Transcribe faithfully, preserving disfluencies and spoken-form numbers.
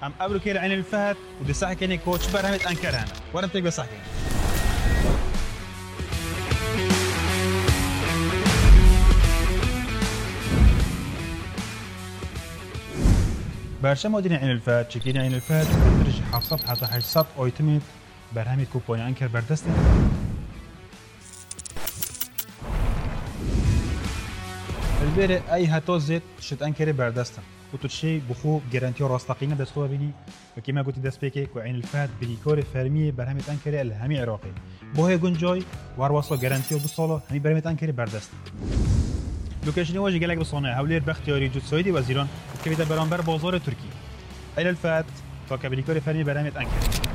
ام ابرو كيل عين الفهد ودي صح كاني كوتش برهمت انكر هنا وانا بتك بصح كاني برشا مودين عين الفهد شكينا عين الفهد ترجع حفصت حتى حصت اويتميت برهمت كوبوني انكر بردستي البيري اي هاتوزت شت انكري بردستن وتو شيء بخو جارانتيو راستقينا بس هو بيني وكما قلت داس بيكي وعين الفهد بريكوري فرمي برهمت انكري الهمي عراقي بو هي جونجوي وارواصو جارانتيو بصولو همي برهمت انكري بردستن لوكاشني واجي قالك بصنع هولير باختياري جود سويدي وزيران كبيدا برانبر بازار تركي عين الفهد فكبريكوري فرمي برهمت انكري